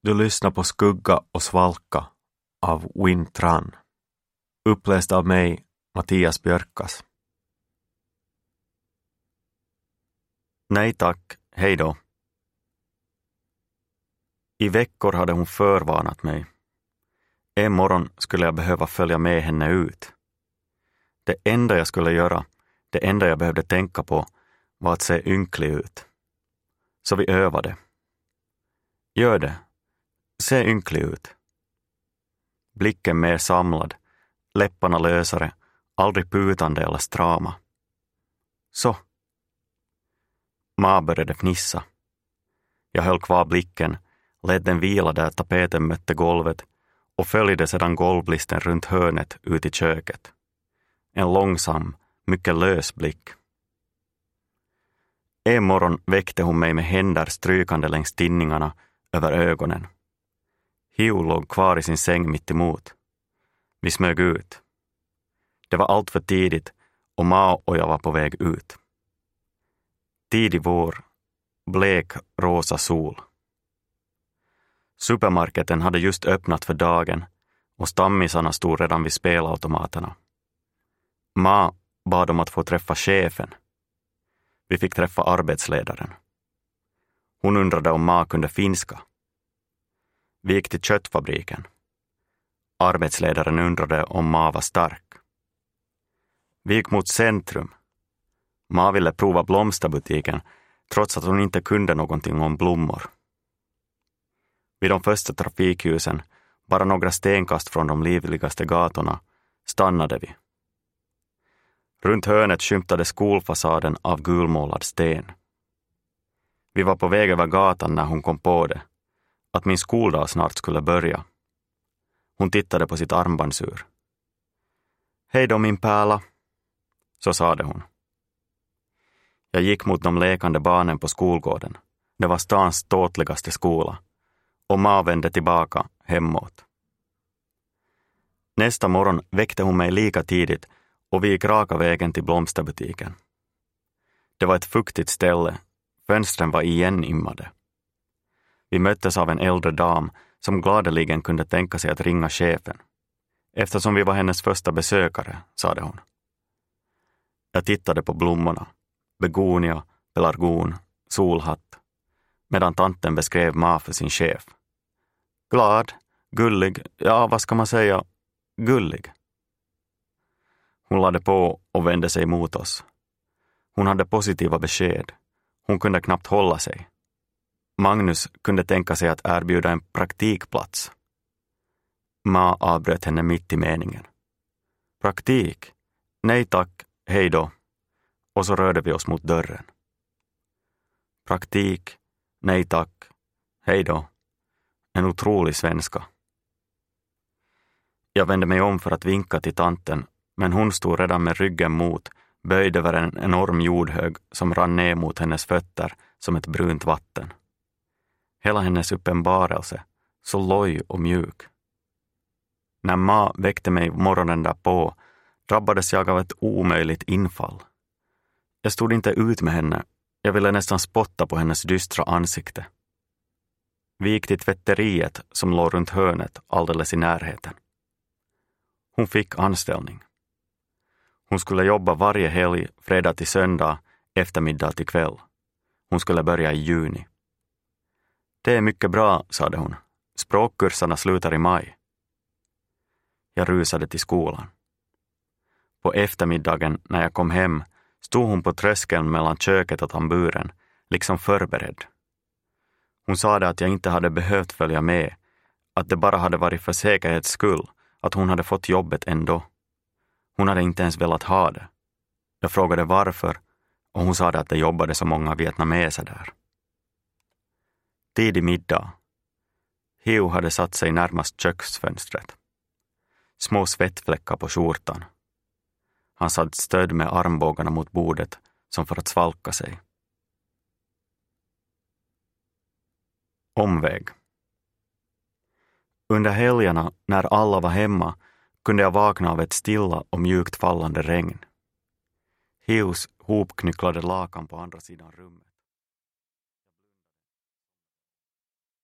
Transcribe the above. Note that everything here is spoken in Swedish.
Du lyssnar på Skugga och svalka av Wintran. Uppläst av mig, Mattias Björkas. Nej tack, hej då. I veckor hade hon förvarnat mig. En morgon skulle jag behöva följa med henne ut. Det enda jag skulle göra, det enda jag behövde tänka på, var att se ynklig ut. Så vi övade. Gör det. Se ynklig ut. Blicken mer samlad, läpparna lösare, aldrig putande eller strama. Så. Ma började fnissa. Jag höll kvar blicken, lät den vila där tapeten mötte golvet och följde sedan golvlisten runt hörnet ut i köket. En långsam, mycket lös blick. En morgon väckte hon mig med händer strykande längs tinningarna över ögonen. Hugh låg kvar i sin säng mitt emot. Vi smög ut. Det var allt för tidigt och Ma och jag var på väg ut. Tidig vår, blek rosa sol. Supermarketen hade just öppnat för dagen och stammisarna stod redan vid spelautomaterna. Ma bad om att få träffa chefen. Vi fick träffa arbetsledaren. Hon undrade om Ma kunde finska. Vi gick till köttfabriken. Arbetsledaren undrade om Ma var stark. Vi gick mot centrum. Ma ville prova blomsterbutiken trots att hon inte kunde någonting om blommor. Vid de första trafikljusen, bara några stenkast från de livligaste gatorna, stannade vi. Runt hörnet skymtade skolfasaden av gulmålad sten. Vi var på väg över gatan när hon kom på det, att min skoldag snart skulle börja. Hon tittade på sitt armbandsur. Hej då min pärla, så sade hon. Jag gick mot de lekande barnen på skolgården. Det var stans ståtligaste skola. Och Ma vände tillbaka hemåt. Nästa morgon väckte hon mig lika tidigt och vi gick raka vägen till blomsterbutiken. Det var ett fuktigt ställe. Fönstren var igenimmade. Vi möttes av en äldre dam som gladeligen kunde tänka sig att ringa chefen. Eftersom vi var hennes första besökare, sade hon. Jag tittade på blommorna. Begonia, pelargon, solhatt. Medan tanten beskrev Ma för sin chef. Glad, gullig, ja vad ska man säga, gullig. Hon lade på och vände sig mot oss. Hon hade positiva besked. Hon kunde knappt hålla sig. Magnus kunde tänka sig att erbjuda en praktikplats. Ma avbröt henne mitt i meningen. Praktik? Nej tack, hej då. Och så rörde vi oss mot dörren. Praktik? Nej tack, hej då. En otrolig svenska. Jag vände mig om för att vinka till tanten, men hon stod redan med ryggen mot, böjd över en enorm jordhög som rann ner mot hennes fötter som ett brunt vatten. Hela hennes uppenbarelse, så loj och mjuk. När Ma väckte mig morgonen därpå drabbades jag av ett omöjligt infall. Jag stod inte ut med henne, jag ville nästan spotta på hennes dystra ansikte. Vi gick till tvätteriet som låg runt hörnet alldeles i närheten. Hon fick anställning. Hon skulle jobba varje helg, fredag till söndag, eftermiddag till kväll. Hon skulle börja i juni. Det är mycket bra, sade hon. Språkkurserna slutar i maj. Jag rusade till skolan. På eftermiddagen när jag kom hem stod hon på tröskeln mellan köket och tamburen, liksom förberedd. Hon sade att jag inte hade behövt följa med, att det bara hade varit för säkerhets skull, att hon hade fått jobbet ändå. Hon hade inte ens velat ha det. Jag frågade varför och hon sade att det jobbade så många vietnameser där. Tidig middag. Hugh hade satt sig närmast köksfönstret. Små svettfläckar på skjortan. Han satt stöd med armbågarna mot bordet som för att svalka sig. Omväg. Under helgerna, när alla var hemma, kunde jag vakna av ett stilla och mjukt fallande regn. Hughs hopknycklade lakan på andra sidan rummet.